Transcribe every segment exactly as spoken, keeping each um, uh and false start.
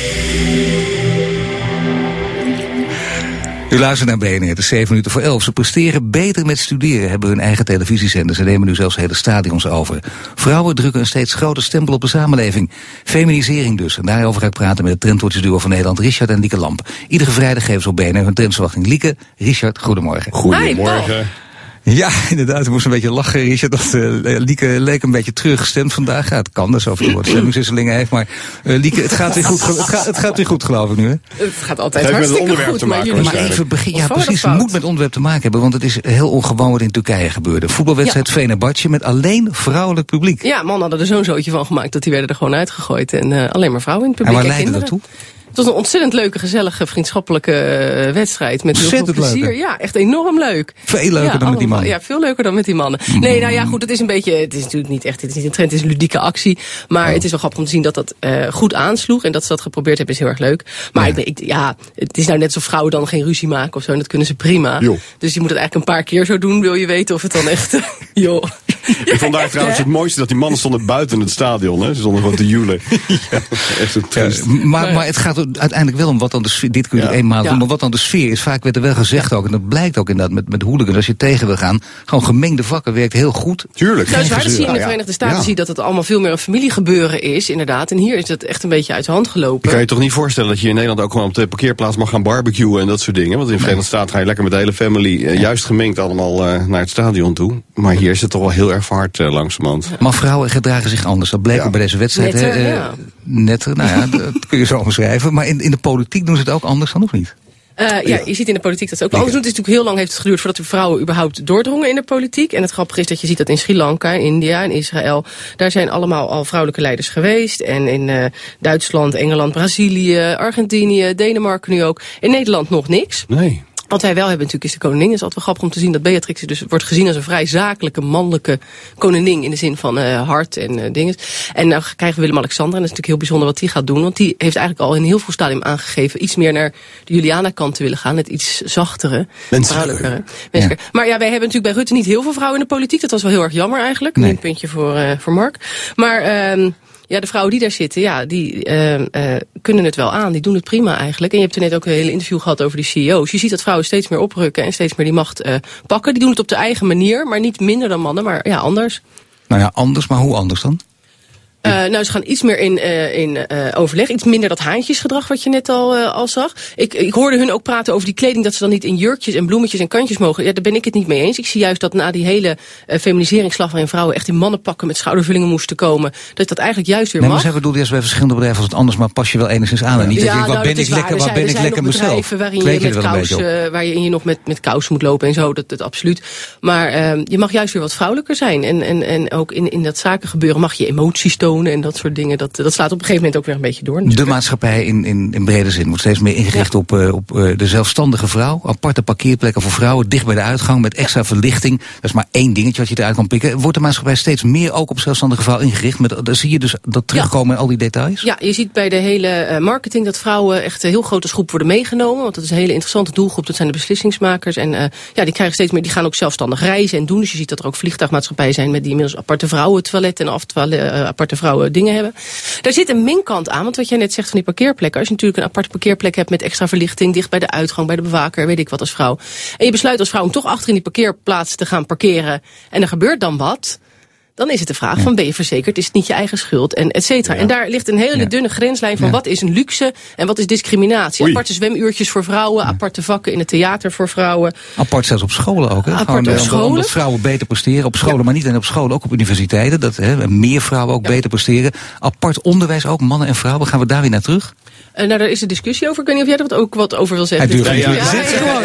U luistert naar B N R, het is zeven minuten voor elf. Ze presteren beter met studeren, hebben hun eigen televisiezender. Ze nemen nu zelfs hele stadions over. Vrouwen drukken een steeds groter stempel op de samenleving. Feminisering dus. En daarover ga ik praten met het trendwatchersduo van Nederland, Richard en Lieke Lamp. Iedere vrijdag geven ze op B N R hun trendsverwachting. Lieke, Richard, goedemorgen. Goedemorgen. Ja, inderdaad, ik moest een beetje lachen, Richard. Dat uh, Lieke leek een beetje teruggestemd vandaag. Ja, het kan, dus af en toe wat stemmingswisselingen heeft. Maar uh, Lieke, het gaat weer goed, het gaat, het gaat weer goed, geloof ik nu, hè? Het gaat altijd het hartstikke met goed, te maken, maar, jullie... maar even begin, ja, precies, het moet met onderwerp te maken hebben. Want het is heel ongewoon wat in Turkije gebeurde. Voetbalwedstrijd ja. Fenerbahçe met alleen vrouwelijk publiek. Ja, mannen hadden er zo'n zootje van gemaakt dat die werden er gewoon uitgegooid. En uh, alleen maar vrouwen in het publiek. En waar leidde dat toe? Het was een ontzettend leuke, gezellige, vriendschappelijke uh, wedstrijd. Met heel veel plezier. Leuker. Ja, echt enorm leuk. Veel leuker ja, dan allemaal, met die mannen. Ja, veel leuker dan met die mannen. Mm. Nee, nou ja, goed, het is een beetje, het is natuurlijk niet echt, het is niet een trend, het is een ludieke actie. Maar oh. het is wel grappig om te zien dat dat uh, goed aansloeg. En dat ze dat geprobeerd hebben is heel erg leuk. Maar ja. Ik, ik, ja, het is nou net zo vrouwen dan geen ruzie maken of zo. En dat kunnen ze prima. Jo. Dus je moet het eigenlijk een paar keer zo doen, wil je weten of het dan echt, joh. Ik vond daar trouwens het mooiste dat die mannen stonden buiten het stadion. Hè? Ze stonden gewoon te joelen. Ja, echt een triest. Ja, maar, maar het gaat uiteindelijk wel om wat dan de sfeer, dit kun je ja. eenmaal ja. doen, maar wat dan de sfeer is. Vaak werd er wel gezegd ja. ook, en dat blijkt ook inderdaad met, met hooligans, als je tegen wil gaan, gewoon gemengde vakken werkt heel goed. Tuurlijk. Nou, zwaar, zie je in de Verenigde Staten ja. zie je dat het allemaal veel meer een familiegebeuren is, inderdaad. En hier is het echt een beetje uit de hand gelopen. Je kan je toch niet voorstellen dat je in Nederland ook gewoon op de parkeerplaats mag gaan barbecuen en dat soort dingen. Want in de Verenigde Staten ga je lekker met de hele family, uh, juist gemengd allemaal uh, naar het stadion toe. Maar hier is het toch wel heel erg hard uh, langzamerhand. Ja. Maar vrouwen gedragen zich anders. Dat bleek ja. ook bij deze wedstrijd. Netter, hè, ja. Netter, nou ja, dat kun je zo omschrijven. Maar in, in de politiek doen ze het ook anders dan, of niet? Uh, ja, ja, je ziet in de politiek dat ze ook wel anders doen. Het is natuurlijk heel lang heeft het geduurd voordat de vrouwen überhaupt doordrongen in de politiek. En het grappige is dat je ziet dat in Sri Lanka, in India en Israël, daar zijn allemaal al vrouwelijke leiders geweest. En in uh, Duitsland, Engeland, Brazilië, Argentinië, Denemarken nu ook. In Nederland nog niks. Nee. Wat wij wel hebben natuurlijk is de koningin. Het is altijd wel grappig om te zien dat Beatrix dus wordt gezien als een vrij zakelijke, mannelijke koningin. In de zin van uh, hart en uh, dingen. En nou krijgen we Willem-Alexander. En dat is natuurlijk heel bijzonder wat die gaat doen. Want die heeft eigenlijk al in heel veel stadium aangegeven iets meer naar de Juliana-kant te willen gaan. Het iets zachtere, vrouwelijkere. Ja. Maar ja, wij hebben natuurlijk bij Rutte niet heel veel vrouwen in de politiek. Dat was wel heel erg jammer eigenlijk. Nee. Een puntje voor, uh, voor Mark. Maar... Uh, Ja, de vrouwen die daar zitten, ja, die uh, uh, kunnen het wel aan. Die doen het prima eigenlijk. En je hebt er net ook een hele interview gehad over die C E O's. Je ziet dat vrouwen steeds meer oprukken en steeds meer die macht uh, pakken. Die doen het op de eigen manier, maar niet minder dan mannen, maar ja, anders. Nou ja, anders, maar hoe anders dan? Uh, nou, ze gaan iets meer in, uh, in uh, overleg. Iets minder dat haantjesgedrag wat je net al, uh, al zag. Ik, ik hoorde hun ook praten over die kleding, dat ze dan niet in jurkjes en bloemetjes en kantjes mogen. Ja, daar ben ik het niet mee eens. Ik zie juist dat na die hele uh, feminiseringsslag waarin vrouwen echt in mannenpakken met schoudervullingen moesten komen, dat dat eigenlijk juist weer nee, mag. Maar zij bedoelde juist bij verschillende bedrijven als het anders, maar pas je wel enigszins aan. En niet ja, dat je, wat nou, ben ik waar. lekker, wat zijn, ben ik lekker mezelf. Waarin je met kousen, waarin je nog met, met kousen moet lopen en zo, dat, dat absoluut. Maar uh, je mag juist weer wat vrouwelijker zijn. En, en, en ook in, in dat zakengebeuren mag je emoties tonen en dat soort dingen. Dat, dat slaat op een gegeven moment ook weer een beetje door. Natuurlijk. De maatschappij in, in, in brede zin wordt steeds meer ingericht ja. op, uh, op uh, de zelfstandige vrouw. Aparte parkeerplekken voor vrouwen, dicht bij de uitgang, met extra ja. verlichting. Dat is maar één dingetje wat je eruit kan pikken. Wordt de maatschappij steeds meer ook op zelfstandige vrouw ingericht? Met, daar zie je dus dat terugkomen ja. in al die details? Ja, je ziet bij de hele uh, marketing dat vrouwen echt een heel grote groep worden meegenomen. Want dat is een hele interessante doelgroep. Dat zijn de beslissingsmakers. En uh, ja, die krijgen steeds meer, die gaan ook zelfstandig reizen en doen. Dus je ziet dat er ook vliegtuigmaatschappijen zijn met die inmiddels aparte vrouwentoiletten en aftoile, uh, aparte vrouwen dingen hebben. Daar zit een mengkant aan, want wat jij net zegt van die parkeerplekken. Als je natuurlijk een aparte parkeerplek hebt met extra verlichting, dicht bij de uitgang, bij de bewaker, weet ik wat als vrouw. En je besluit als vrouw om toch achter in die parkeerplaats te gaan parkeren. En er gebeurt dan wat. Dan is het de vraag ja. van ben je verzekerd, is het niet je eigen schuld en et cetera. Ja. En daar ligt een hele ja. dunne grenslijn van ja. wat is een luxe en wat is discriminatie. Oei. Aparte zwemuurtjes voor vrouwen, ja. aparte vakken in het theater voor vrouwen. Apart zelfs op scholen ook. Hè? Apart op scholen. Omdat vrouwen beter presteren op scholen, ja. maar niet alleen op scholen, ook op universiteiten. Dat hè, meer vrouwen ook ja. beter presteren. Apart onderwijs ook, mannen en vrouwen. Gaan we daar weer naar terug? Uh, nou, daar is een discussie over. Ik weet niet of jij er wat, ook wat over wil zeggen. Hij durft ja, niet. Hij zit gewoon.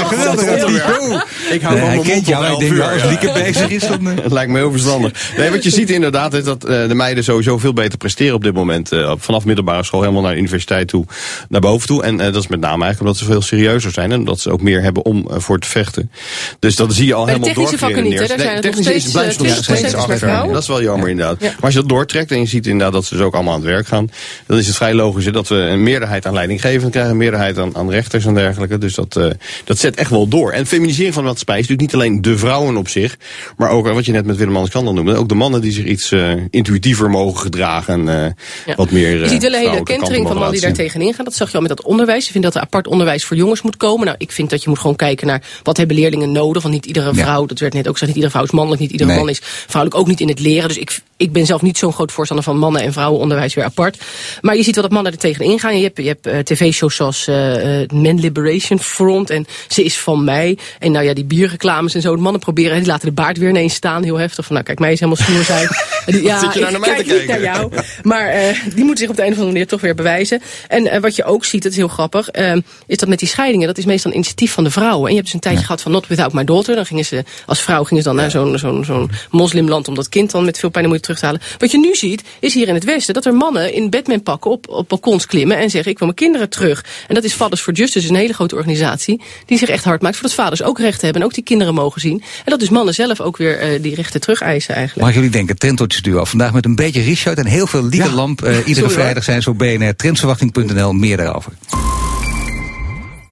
Ik hou van hij kent jou. Ik denk, als Lieke bezig is, dan... Het lijkt me heel verstandig. Nee, wat je ziet inderdaad is dat uh, de meiden sowieso veel beter presteren op dit moment. Uh, vanaf middelbare school helemaal naar de universiteit toe, naar boven toe. En uh, dat is met name eigenlijk omdat ze veel serieuzer zijn. En omdat ze ook meer hebben om uh, voor te vechten. Dus dat zie je al bij helemaal door. Technische vakken niet, hè? Daar zijn het nog steeds twintig procent achter. Dat is wel jammer inderdaad. Ja. Maar als je dat doortrekt en je ziet inderdaad dat ze dus ook allemaal aan het werk gaan, dan is het vrij logisch hè, dat we een meerderheid aan leidinggevenden krijgen, een meerderheid aan, aan rechters en dergelijke. Dus dat, uh, dat zet echt wel door. En feminisering van de maatschappij is natuurlijk niet alleen de vrouwen op zich, maar ook wat je net met Willem-Alexander noemen. Ook de mannen die zich iets uh, intuïtiever mogen gedragen. En uh, ja. wat meer uh, je ziet wel een hele kentering van mannen die daar tegenin gaan. Dat zag je al met dat onderwijs. Je vindt dat er apart onderwijs voor jongens moet komen. Nou, ik vind dat je moet gewoon kijken naar wat hebben leerlingen nodig. Want niet iedere vrouw, ja. dat werd net ook gezegd, niet iedere vrouw is mannelijk. Niet iedere nee. man is vrouwelijk, ook niet in het leren. Dus ik, ik ben zelf niet zo'n groot voorstander van mannen- en vrouwenonderwijs weer apart. Maar je ziet wel dat mannen er tegenin gaan. Je hebt, je hebt uh, tv-shows zoals uh, uh, Men Liberation Front en Ze is van mij. En nou ja, die bierreclames en zo. De mannen proberen, die laten de baard weer ineens staan. Heel heftig. Van nou, kijk, mij is helemaal stoer zijn. Ja, zit je nou naar mij kijk te kijken? Niet naar jou. Maar uh, die moeten zich op de een of andere manier toch weer bewijzen. En uh, wat je ook ziet, dat is heel grappig, uh, is dat met die scheidingen, dat is meestal een initiatief van de vrouwen. En je hebt dus een tijdje ja. gehad van Not Without My Daughter. Dan gingen ze, als vrouw gingen ze dan naar zo'n zo'n zo'n moslimland om dat kind dan met veel pijn en moeite terug te halen. Wat je nu ziet, is hier in het Westen, dat er mannen in Batman-pakken op, op balkons klimmen en zeggen, ik wil mijn kinderen terug. En dat is Fathers for Justice, een hele grote organisatie, die zich echt hard maakt voor dat vaders ook rechten hebben en ook die kinderen mogen zien. En dat dus mannen zelf ook weer uh, die rechten terug eisen eigenlijk. Mag jullie denken, Trendwatchers Duo. Vandaag met een beetje Richard en heel veel Lieke ja. Lamp. Uh, iedere Sorry, vrijdag zijn ze op B N R. Trendverwachting punt n l, meer daarover.